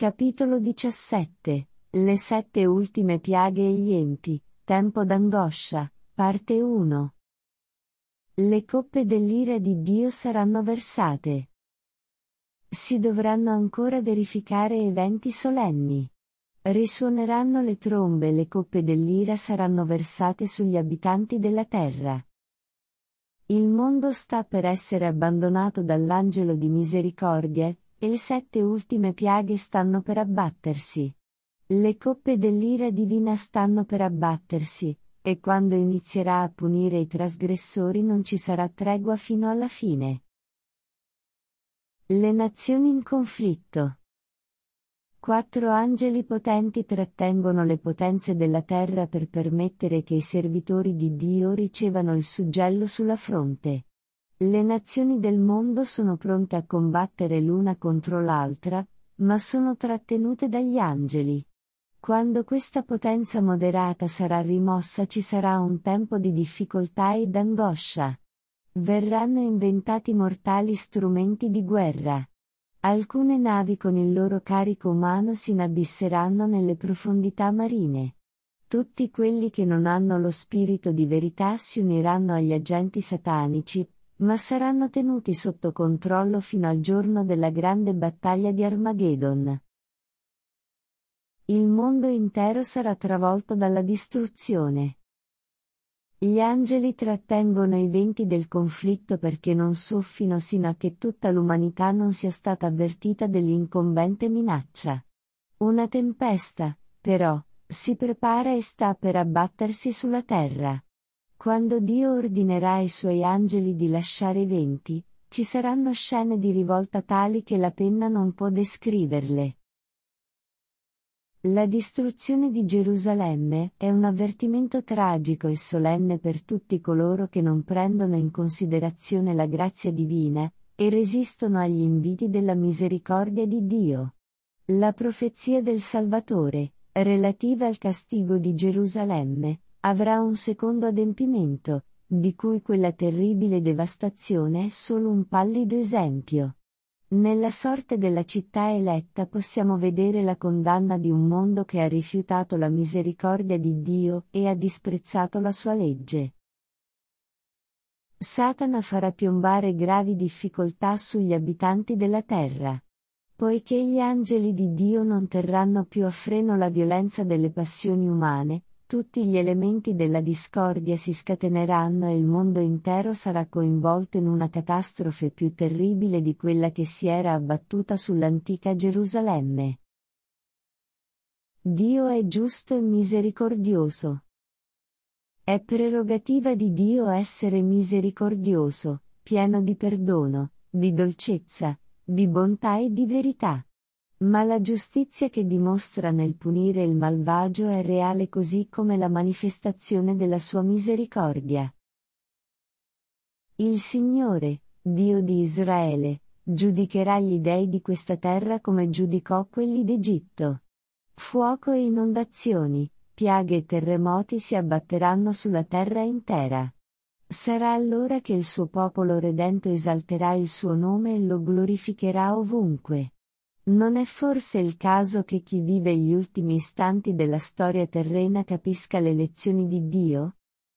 Capitolo 17. Le 7 ultime piaghe e gli empi, tempo d'angoscia, parte 1. Le coppe dell'ira di Dio saranno versate. Si dovranno ancora verificare eventi solenni. Risuoneranno le trombe e le coppe dell'ira saranno versate sugli abitanti della terra. Il mondo sta per essere abbandonato dall'angelo di misericordia, e le 7 ultime piaghe stanno per abbattersi. Le coppe dell'ira divina stanno per abbattersi, e quando inizierà a punire i trasgressori non ci sarà tregua fino alla fine. Le nazioni in conflitto. 4 angeli potenti trattengono le potenze della terra per permettere che i servitori di Dio ricevano il suggello sulla fronte. Le nazioni del mondo sono pronte a combattere l'una contro l'altra, ma sono trattenute dagli angeli. Quando questa potenza moderata sarà rimossa ci sarà un tempo di difficoltà e d'angoscia. Verranno inventati mortali strumenti di guerra. Alcune navi con il loro carico umano si inabisseranno nelle profondità marine. Tutti quelli che non hanno lo spirito di verità si uniranno agli agenti satanici, ma saranno tenuti sotto controllo fino al giorno della grande battaglia di Armageddon. Il mondo intero sarà travolto dalla distruzione. Gli angeli trattengono i venti del conflitto perché non soffino sino a che tutta l'umanità non sia stata avvertita dell'incombente minaccia. Una tempesta, però, si prepara e sta per abbattersi sulla terra. Quando Dio ordinerà ai suoi angeli di lasciare i venti, ci saranno scene di rivolta tali che la penna non può descriverle. La distruzione di Gerusalemme è un avvertimento tragico e solenne per tutti coloro che non prendono in considerazione la grazia divina, e resistono agli inviti della misericordia di Dio. La profezia del Salvatore, relativa al castigo di Gerusalemme, avrà un secondo adempimento, di cui quella terribile devastazione è solo un pallido esempio. Nella sorte della città eletta possiamo vedere la condanna di un mondo che ha rifiutato la misericordia di Dio e ha disprezzato la sua legge. Satana farà piombare gravi difficoltà sugli abitanti della terra. Poiché gli angeli di Dio non terranno più a freno la violenza delle passioni umane, tutti gli elementi della discordia si scateneranno e il mondo intero sarà coinvolto in una catastrofe più terribile di quella che si era abbattuta sull'antica Gerusalemme. Dio è giusto e misericordioso. È prerogativa di Dio essere misericordioso, pieno di perdono, di dolcezza, di bontà e di verità. Ma la giustizia che dimostra nel punire il malvagio è reale così come la manifestazione della sua misericordia. Il Signore, Dio di Israele, giudicherà gli dei di questa terra come giudicò quelli d'Egitto. Fuoco e inondazioni, piaghe e terremoti si abbatteranno sulla terra intera. Sarà allora che il suo popolo redento esalterà il suo nome e lo glorificherà ovunque. Non è forse il caso che chi vive gli ultimi istanti della storia terrena capisca le lezioni di Dio?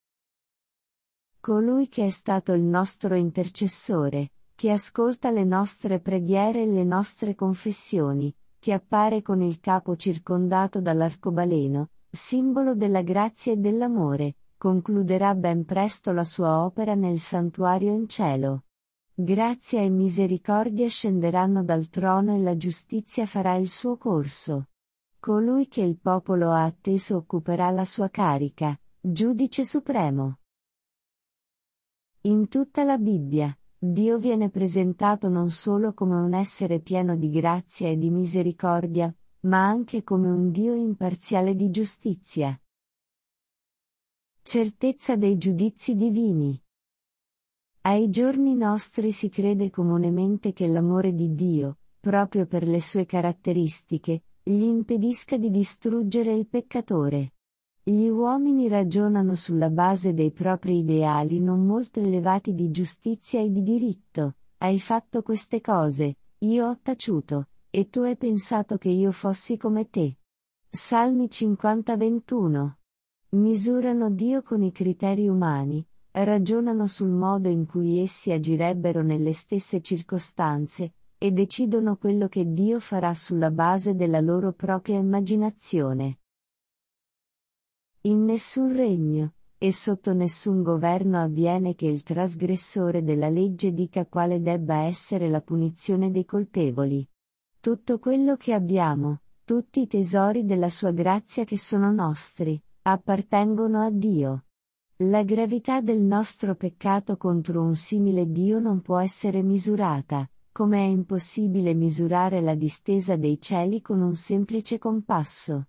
Colui che è stato il nostro intercessore, che ascolta le nostre preghiere e le nostre confessioni, che appare con il capo circondato dall'arcobaleno, simbolo della grazia e dell'amore, concluderà ben presto la sua opera nel santuario in cielo. Grazia e misericordia scenderanno dal trono e la giustizia farà il suo corso. Colui che il popolo ha atteso occuperà la sua carica, giudice supremo. In tutta la Bibbia, Dio viene presentato non solo come un essere pieno di grazia e di misericordia, ma anche come un Dio imparziale di giustizia. Certezza dei giudizi divini. Ai giorni nostri si crede comunemente che l'amore di Dio, proprio per le sue caratteristiche, gli impedisca di distruggere il peccatore. Gli uomini ragionano sulla base dei propri ideali non molto elevati di giustizia e di diritto. Hai fatto queste cose, io ho taciuto, e tu hai pensato che io fossi come te. Salmi 50:21. Misurano Dio con i criteri umani, ragionano sul modo in cui essi agirebbero nelle stesse circostanze, e decidono quello che Dio farà sulla base della loro propria immaginazione. In nessun regno, e sotto nessun governo avviene che il trasgressore della legge dica quale debba essere la punizione dei colpevoli. Tutto quello che abbiamo, tutti i tesori della sua grazia che sono nostri, appartengono a Dio. La gravità del nostro peccato contro un simile Dio non può essere misurata, come è impossibile misurare la distesa dei cieli con un semplice compasso.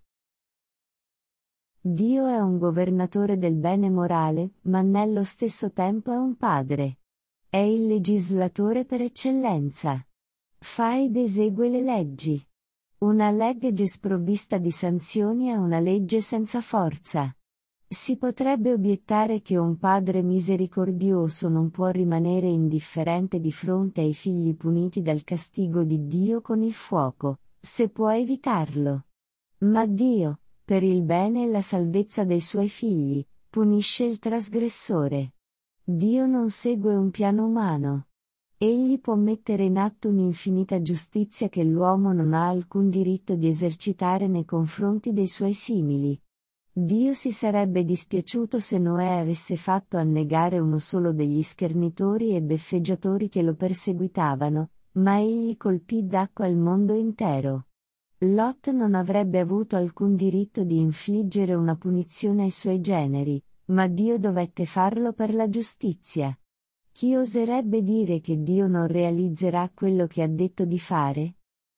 Dio è un governatore del bene morale, ma nello stesso tempo è un padre. È il legislatore per eccellenza. Fa ed esegue le leggi. Una legge sprovvista di sanzioni è una legge senza forza. Si potrebbe obiettare che un padre misericordioso non può rimanere indifferente di fronte ai figli puniti dal castigo di Dio con il fuoco, se può evitarlo. Ma Dio, per il bene e la salvezza dei suoi figli, punisce il trasgressore. Dio non segue un piano umano. Egli può mettere in atto un'infinita giustizia che l'uomo non ha alcun diritto di esercitare nei confronti dei suoi simili. Dio si sarebbe dispiaciuto se Noè avesse fatto annegare uno solo degli schernitori e beffeggiatori che lo perseguitavano, ma egli colpì d'acqua il mondo intero. Lot non avrebbe avuto alcun diritto di infliggere una punizione ai suoi generi, ma Dio dovette farlo per la giustizia. Chi oserebbe dire che Dio non realizzerà quello che ha detto di fare?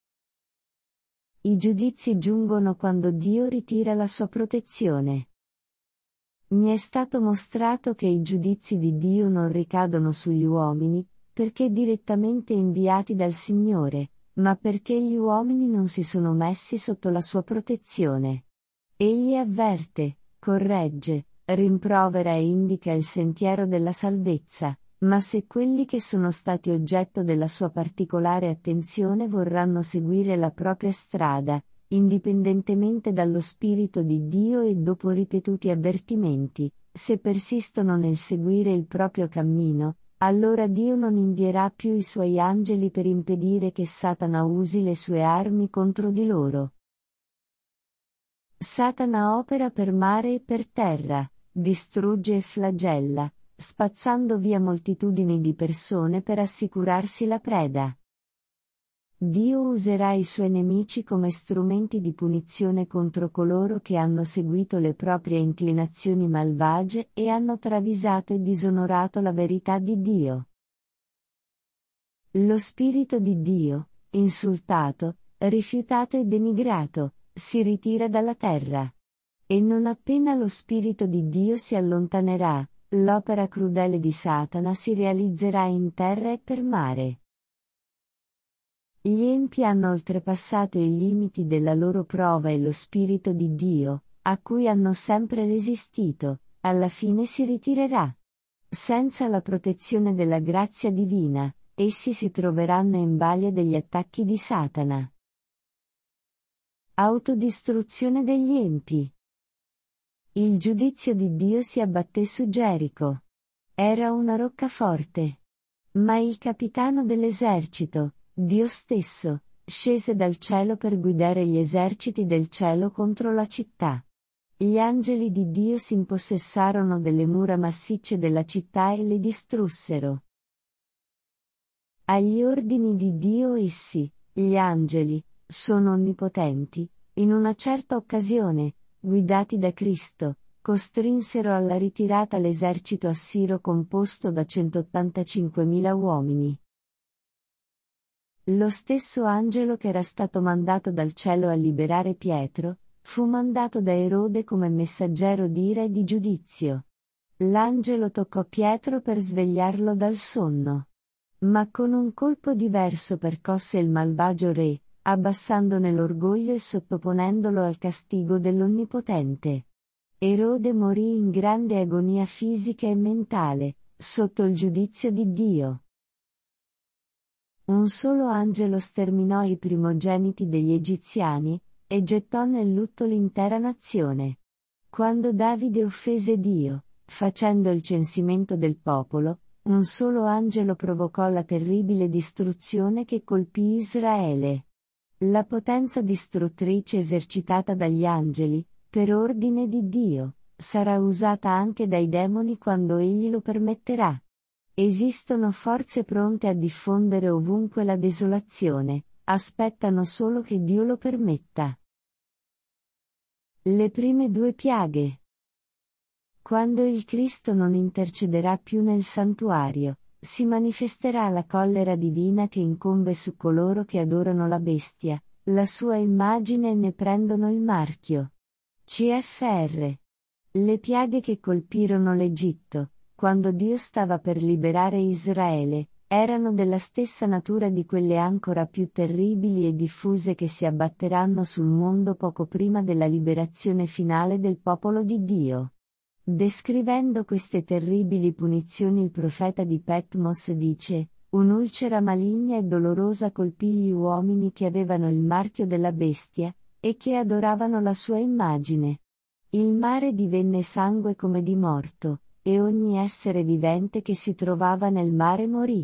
I giudizi giungono quando Dio ritira la sua protezione. Mi è stato mostrato che i giudizi di Dio non ricadono sugli uomini, perché direttamente inviati dal Signore, ma perché gli uomini non si sono messi sotto la sua protezione. Egli avverte, corregge, rimprovera e indica il sentiero della salvezza, ma se quelli che sono stati oggetto della sua particolare attenzione vorranno seguire la propria strada, indipendentemente dallo Spirito di Dio e dopo ripetuti avvertimenti, se persistono nel seguire il proprio cammino, allora Dio non invierà più i suoi angeli per impedire che Satana usi le sue armi contro di loro. Satana opera per mare e per terra, distrugge e flagella, spazzando via moltitudini di persone per assicurarsi la preda. Dio userà i suoi nemici come strumenti di punizione contro coloro che hanno seguito le proprie inclinazioni malvagie e hanno travisato e disonorato la verità di Dio. Lo Spirito di Dio, insultato, rifiutato e denigrato, si ritira dalla terra. E non appena lo Spirito di Dio si allontanerà, l'opera crudele di Satana si realizzerà in terra e per mare. Gli empi hanno oltrepassato i limiti della loro prova e lo Spirito di Dio, a cui hanno sempre resistito, alla fine si ritirerà. Senza la protezione della grazia divina, essi si troveranno in balia degli attacchi di Satana. Autodistruzione degli empi. Il giudizio di Dio si abbatté su Gerico. Era una roccaforte. Ma il capitano dell'esercito, Dio stesso, scese dal cielo per guidare gli eserciti del cielo contro la città. Gli angeli di Dio si impossessarono delle mura massicce della città e le distrussero. Agli ordini di Dio essi, gli angeli, sono onnipotenti, in una certa occasione, guidati da Cristo, costrinsero alla ritirata l'esercito assiro composto da 185.000 uomini. Lo stesso angelo che era stato mandato dal cielo a liberare Pietro, fu mandato da Erode come messaggero di ira e di giudizio. L'angelo toccò Pietro per svegliarlo dal sonno. Ma con un colpo diverso percosse il malvagio re, abbassandone l'orgoglio e sottoponendolo al castigo dell'Onnipotente. Erode morì in grande agonia fisica e mentale, sotto il giudizio di Dio. Un solo angelo sterminò i primogeniti degli egiziani, e gettò nel lutto l'intera nazione. Quando Davide offese Dio, facendo il censimento del popolo, un solo angelo provocò la terribile distruzione che colpì Israele. La potenza distruttrice esercitata dagli angeli, per ordine di Dio, sarà usata anche dai demoni quando Egli lo permetterà. Esistono forze pronte a diffondere ovunque la desolazione, aspettano solo che Dio lo permetta. Le prime due piaghe. Quando il Cristo non intercederà più nel santuario, si manifesterà la collera divina che incombe su coloro che adorano la bestia, la sua immagine e ne prendono il marchio. CFR. Le piaghe che colpirono l'Egitto, quando Dio stava per liberare Israele, erano della stessa natura di quelle ancora più terribili e diffuse che si abbatteranno sul mondo poco prima della liberazione finale del popolo di Dio. Descrivendo queste terribili punizioni il profeta di Patmos dice: un'ulcera maligna e dolorosa colpì gli uomini che avevano il marchio della bestia, e che adoravano la sua immagine. Il mare divenne sangue come di morto, e ogni essere vivente che si trovava nel mare morì.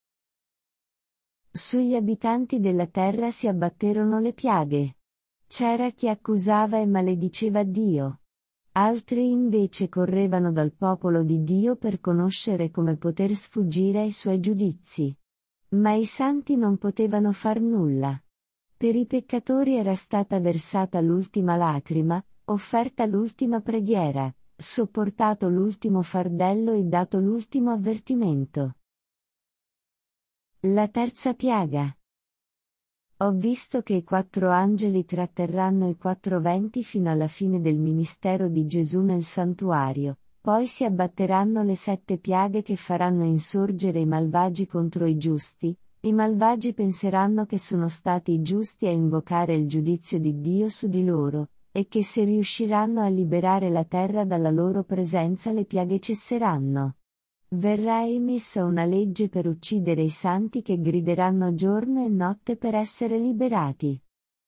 Sugli abitanti della terra si abbatterono le piaghe. C'era chi accusava e malediceva Dio. Altri invece correvano dal popolo di Dio per conoscere come poter sfuggire ai suoi giudizi. Ma i santi non potevano far nulla. Per i peccatori era stata versata l'ultima lacrima, offerta l'ultima preghiera, sopportato l'ultimo fardello e dato l'ultimo avvertimento. La terza piaga. Ho visto che i 4 angeli tratterranno i 4 venti fino alla fine del ministero di Gesù nel santuario, poi si abbatteranno le 7 piaghe che faranno insorgere i malvagi contro i giusti. I malvagi penseranno che sono stati i giusti a invocare il giudizio di Dio su di loro, e che se riusciranno a liberare la terra dalla loro presenza le piaghe cesseranno. Verrà emessa una legge per uccidere i santi che grideranno giorno e notte per essere liberati.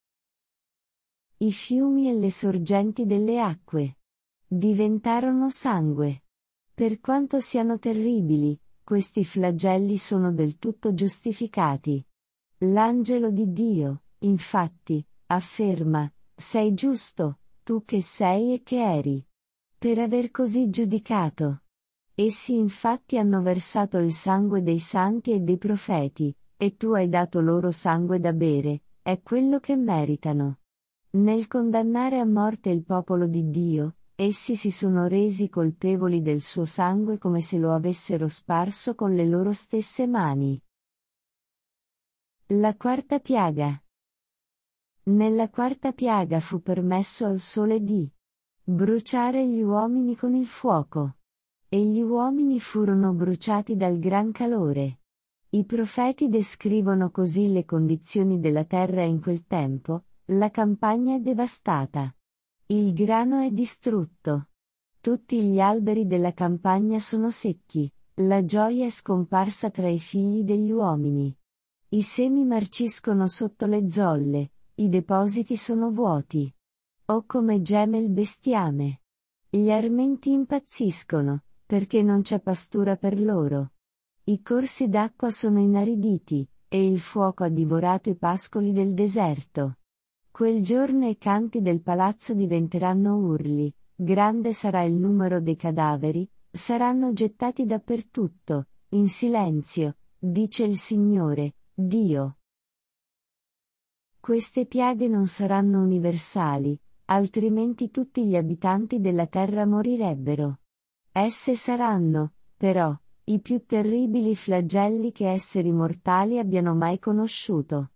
I fiumi e le sorgenti delle acque diventarono sangue. Per quanto siano terribili, questi flagelli sono del tutto giustificati. L'angelo di Dio, infatti, afferma: sei giusto, tu che sei e che eri, per aver così giudicato. Essi infatti hanno versato il sangue dei santi e dei profeti, e tu hai dato loro sangue da bere, è quello che meritano. Nel condannare a morte il popolo di Dio, essi si sono resi colpevoli del suo sangue come se lo avessero sparso con le loro stesse mani. La quarta piaga. Nella quarta piaga fu permesso al sole di bruciare gli uomini con il fuoco. E gli uomini furono bruciati dal gran calore. I profeti descrivono così le condizioni della terra in quel tempo: la campagna è devastata. Il grano è distrutto. Tutti gli alberi della campagna sono secchi, la gioia è scomparsa tra i figli degli uomini. I semi marciscono sotto le zolle, i depositi sono vuoti. Oh come geme il bestiame! Gli armenti impazziscono, perché non c'è pastura per loro. I corsi d'acqua sono inariditi, e il fuoco ha divorato i pascoli del deserto. Quel giorno i canti del palazzo diventeranno urli, grande sarà il numero dei cadaveri, saranno gettati dappertutto, in silenzio, dice il Signore, Dio. Queste piaghe non saranno universali, altrimenti tutti gli abitanti della terra morirebbero. Esse saranno, però, i più terribili flagelli che esseri mortali abbiano mai conosciuto.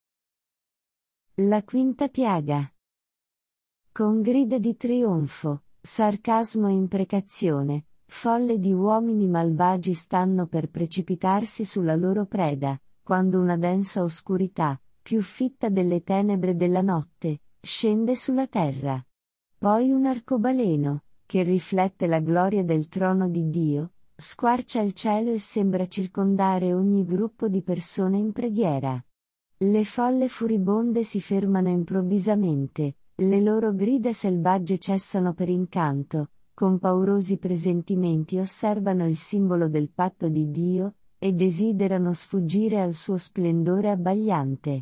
La quinta piaga. Con grida di trionfo, sarcasmo e imprecazione, folle di uomini malvagi stanno per precipitarsi sulla loro preda, quando una densa oscurità, più fitta delle tenebre della notte, scende sulla terra. Poi un arcobaleno, che riflette la gloria del trono di Dio, Squarcia il cielo e sembra circondare ogni gruppo di persone in preghiera. Le folle furibonde si fermano improvvisamente, le loro grida selvagge cessano per incanto, con paurosi presentimenti osservano il simbolo del patto di Dio, e desiderano sfuggire al suo splendore abbagliante.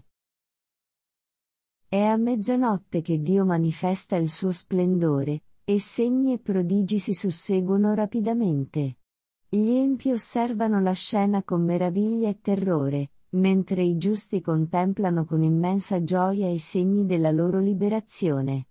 È a mezzanotte che Dio manifesta il suo splendore, e segni e prodigi si susseguono rapidamente. Gli empi osservano la scena con meraviglia e terrore, mentre i giusti contemplano con immensa gioia i segni della loro liberazione.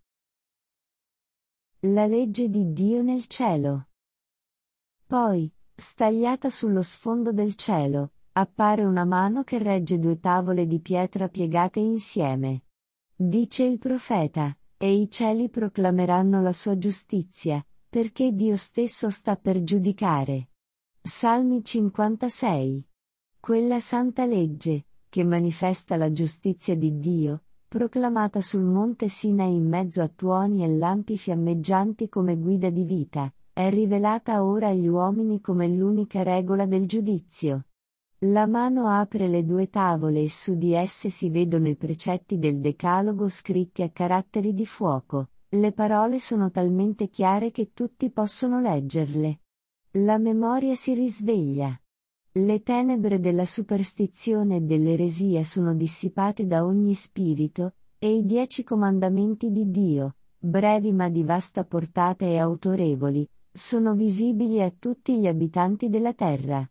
La legge di Dio nel cielo. Poi, stagliata sullo sfondo del cielo, appare una mano che regge due tavole di pietra piegate insieme. Dice il profeta, e i cieli proclameranno la sua giustizia, perché Dio stesso sta per giudicare. Salmi 56. Quella santa legge, che manifesta la giustizia di Dio, proclamata sul monte Sinai in mezzo a tuoni e lampi fiammeggianti come guida di vita, è rivelata ora agli uomini come l'unica regola del giudizio. La mano apre le due tavole e su di esse si vedono i precetti del Decalogo scritti a caratteri di fuoco. Le parole sono talmente chiare che tutti possono leggerle. La memoria si risveglia. Le tenebre della superstizione e dell'eresia sono dissipate da ogni spirito, e i 10 comandamenti di Dio, brevi ma di vasta portata e autorevoli, sono visibili a tutti gli abitanti della terra.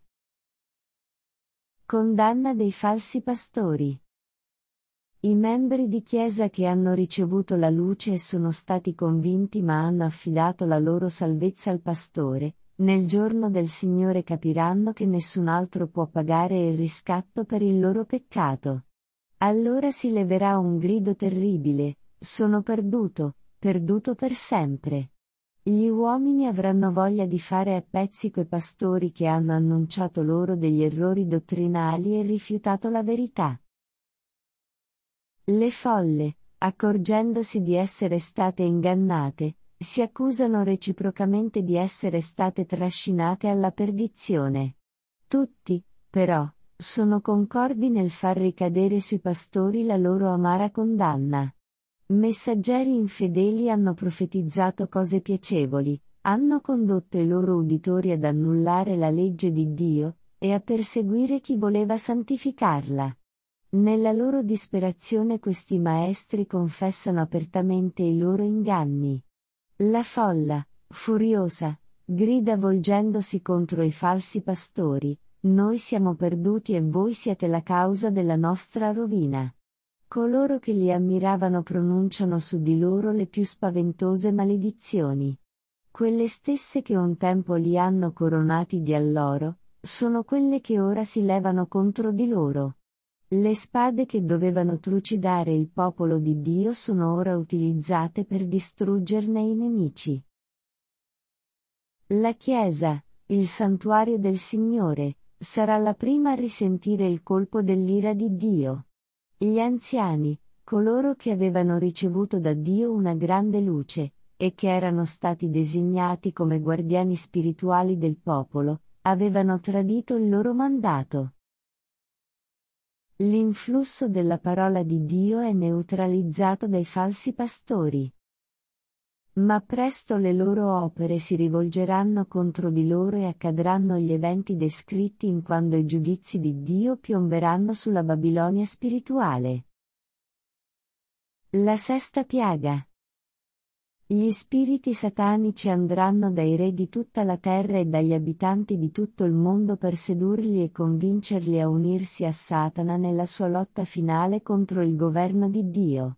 Condanna dei falsi pastori. I membri di Chiesa che hanno ricevuto la luce e sono stati convinti ma hanno affidato la loro salvezza al pastore, nel giorno del Signore capiranno che nessun altro può pagare il riscatto per il loro peccato. Allora si leverà un grido terribile: sono perduto, perduto per sempre. Gli uomini avranno voglia di fare a pezzi quei pastori che hanno annunciato loro degli errori dottrinali e rifiutato la verità. Le folle, accorgendosi di essere state ingannate, si accusano reciprocamente di essere state trascinate alla perdizione. Tutti, però, sono concordi nel far ricadere sui pastori la loro amara condanna. Messaggeri infedeli hanno profetizzato cose piacevoli, hanno condotto i loro uditori ad annullare la legge di Dio, e a perseguire chi voleva santificarla. Nella loro disperazione questi maestri confessano apertamente i loro inganni. La folla, furiosa, grida volgendosi contro i falsi pastori: noi siamo perduti e voi siete la causa della nostra rovina. Coloro che li ammiravano pronunciano su di loro le più spaventose maledizioni. Quelle stesse che un tempo li hanno coronati di alloro, sono quelle che ora si levano contro di loro. Le spade che dovevano trucidare il popolo di Dio sono ora utilizzate per distruggerne i nemici. La Chiesa, il santuario del Signore, sarà la prima a risentire il colpo dell'ira di Dio. Gli anziani, coloro che avevano ricevuto da Dio una grande luce, e che erano stati designati come guardiani spirituali del popolo, avevano tradito il loro mandato. L'influsso della parola di Dio è neutralizzato dai falsi pastori. Ma presto le loro opere si rivolgeranno contro di loro e accadranno gli eventi descritti in quando i giudizi di Dio piomberanno sulla Babilonia spirituale. La sesta piaga. Gli spiriti satanici andranno dai re di tutta la terra e dagli abitanti di tutto il mondo per sedurli e convincerli a unirsi a Satana nella sua lotta finale contro il governo di Dio.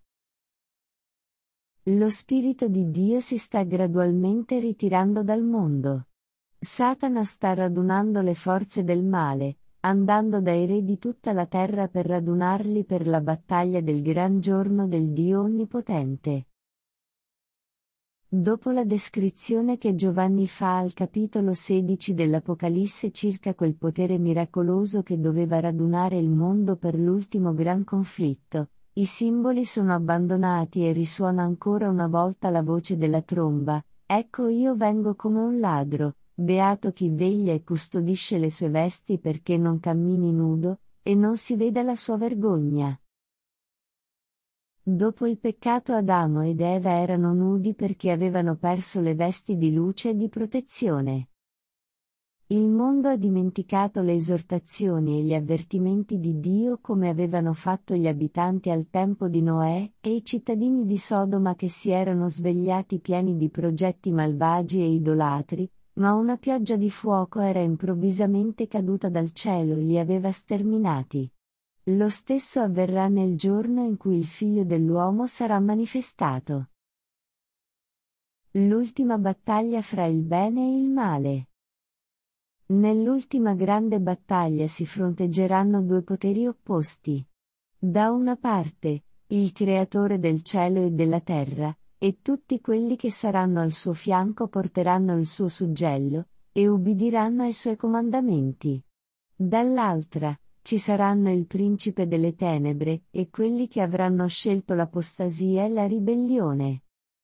Lo Spirito di Dio si sta gradualmente ritirando dal mondo. Satana sta radunando le forze del male, andando dai re di tutta la terra per radunarli per la battaglia del gran giorno del Dio Onnipotente. Dopo la descrizione che Giovanni fa al capitolo 16 dell'Apocalisse circa quel potere miracoloso che doveva radunare il mondo per l'ultimo gran conflitto, i simboli sono abbandonati e risuona ancora una volta la voce della tromba: ecco io vengo come un ladro, beato chi veglia e custodisce le sue vesti perché non cammini nudo, e non si veda la sua vergogna. Dopo il peccato Adamo ed Eva erano nudi perché avevano perso le vesti di luce e di protezione. Il mondo ha dimenticato le esortazioni e gli avvertimenti di Dio come avevano fatto gli abitanti al tempo di Noè e i cittadini di Sodoma che si erano svegliati pieni di progetti malvagi e idolatri, ma una pioggia di fuoco era improvvisamente caduta dal cielo e li aveva sterminati. Lo stesso avverrà nel giorno in cui il Figlio dell'uomo sarà manifestato. L'ultima battaglia fra il bene e il male. Nell'ultima grande battaglia si fronteggeranno due poteri opposti. Da una parte, il Creatore del cielo e della terra, e tutti quelli che saranno al suo fianco porteranno il suo suggello, e ubbidiranno ai suoi comandamenti. Dall'altra, ci saranno il principe delle tenebre, e quelli che avranno scelto l'apostasia e la ribellione.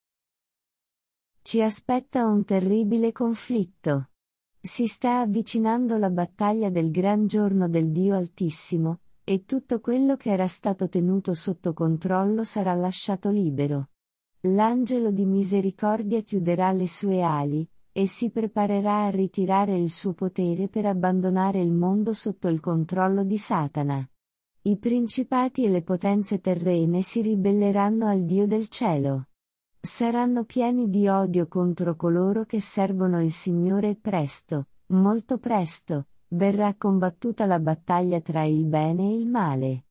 Ci aspetta un terribile conflitto. Si sta avvicinando la battaglia del gran giorno del Dio Altissimo, e tutto quello che era stato tenuto sotto controllo sarà lasciato libero. L'angelo di misericordia chiuderà le sue ali, e si preparerà a ritirare il suo potere per abbandonare il mondo sotto il controllo di Satana. I principati e le potenze terrene si ribelleranno al Dio del cielo. Saranno pieni di odio contro coloro che servono il Signore e presto, molto presto, verrà combattuta la battaglia tra il bene e il male.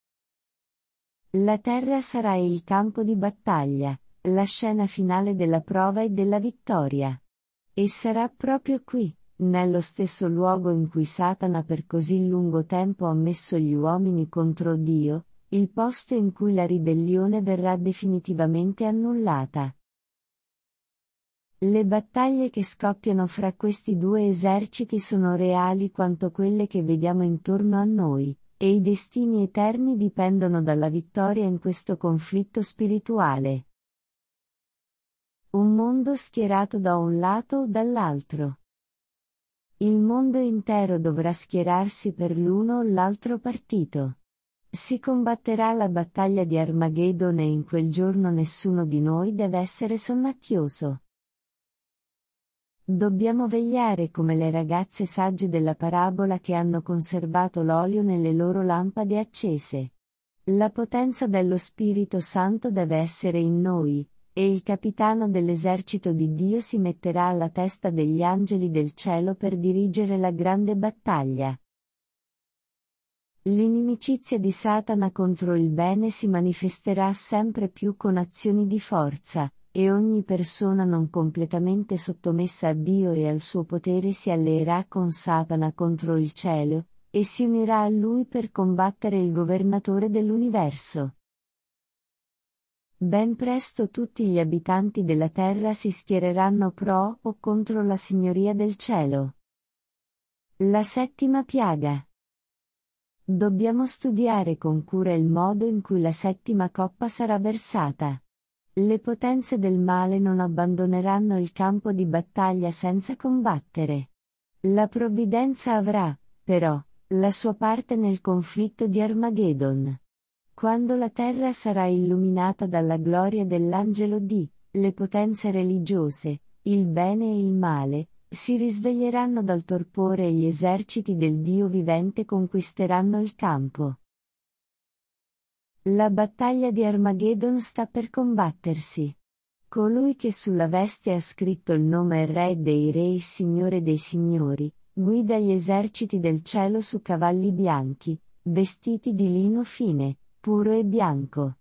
La terra sarà il campo di battaglia, la scena finale della prova e della vittoria. E sarà proprio qui, nello stesso luogo in cui Satana per così lungo tempo ha messo gli uomini contro Dio, il posto in cui la ribellione verrà definitivamente annullata. Le battaglie che scoppiano fra questi due eserciti sono reali quanto quelle che vediamo intorno a noi, e i destini eterni dipendono dalla vittoria in questo conflitto spirituale. Un mondo schierato da un lato o dall'altro. Il mondo intero dovrà schierarsi per l'uno o l'altro partito. Si combatterà la battaglia di Armageddon e in quel giorno nessuno di noi deve essere sonnacchioso. Dobbiamo vegliare come le ragazze sagge della parabola che hanno conservato l'olio nelle loro lampade accese. La potenza dello Spirito Santo deve essere in noi, e il capitano dell'esercito di Dio si metterà alla testa degli angeli del cielo per dirigere la grande battaglia. L'inimicizia di Satana contro il bene si manifesterà sempre più con azioni di forza, e ogni persona non completamente sottomessa a Dio e al suo potere si alleerà con Satana contro il cielo, e si unirà a lui per combattere il governatore dell'universo. Ben presto tutti gli abitanti della terra si schiereranno pro o contro la signoria del cielo. La settima piaga. Dobbiamo studiare con cura il modo in cui la settima coppa sarà versata. Le potenze del male non abbandoneranno il campo di battaglia senza combattere. La provvidenza avrà, però, la sua parte nel conflitto di Armageddon. Quando la terra sarà illuminata dalla gloria dell'angelo D, le potenze religiose, il bene e il male, si risveglieranno dal torpore e gli eserciti del Dio vivente conquisteranno il campo. La battaglia di Armageddon sta per combattersi. Colui che sulla veste ha scritto il nome Re dei Re e Signore dei Signori, guida gli eserciti del cielo su cavalli bianchi, vestiti di lino fine, puro e bianco.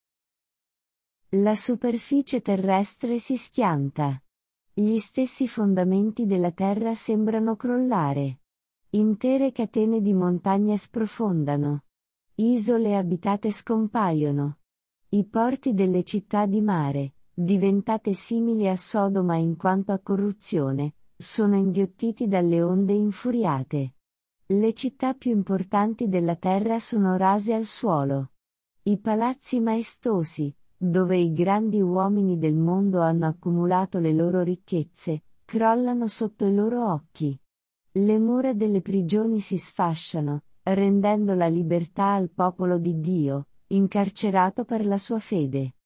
La superficie terrestre si schianta. Gli stessi fondamenti della terra sembrano crollare. Intere catene di montagne sprofondano. Isole abitate scompaiono. I porti delle città di mare, diventate simili a Sodoma in quanto a corruzione, sono inghiottiti dalle onde infuriate. Le città più importanti della terra sono rase al suolo. I palazzi maestosi, dove i grandi uomini del mondo hanno accumulato le loro ricchezze, crollano sotto i loro occhi. Le mura delle prigioni si sfasciano, rendendo la libertà al popolo di Dio, incarcerato per la sua fede.